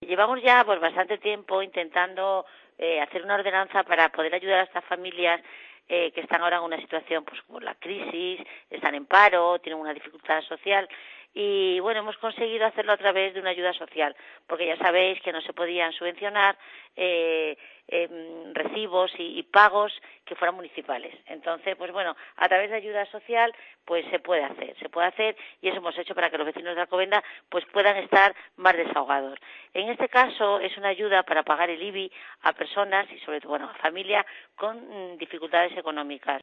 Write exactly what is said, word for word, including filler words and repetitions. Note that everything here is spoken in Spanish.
Llevamos ya pues bastante tiempo intentando eh, hacer una ordenanza para poder ayudar a estas familias eh, que están ahora en una situación pues como la crisis, están en paro, tienen una dificultad social y bueno, hemos conseguido hacerlo a través de una ayuda social, porque ya sabéis que no se podían subvencionar eh, eh, recibos y, y pagos que fueran municipales. Entonces, pues bueno, a través de ayuda social pues se puede hacer, se puede hacer y eso hemos hecho para que los vecinos de Alcobendas pues puedan estar más desahogados. En este caso es una ayuda para pagar el I B I a personas y sobre todo, bueno, a familias con mm, dificultades económicas.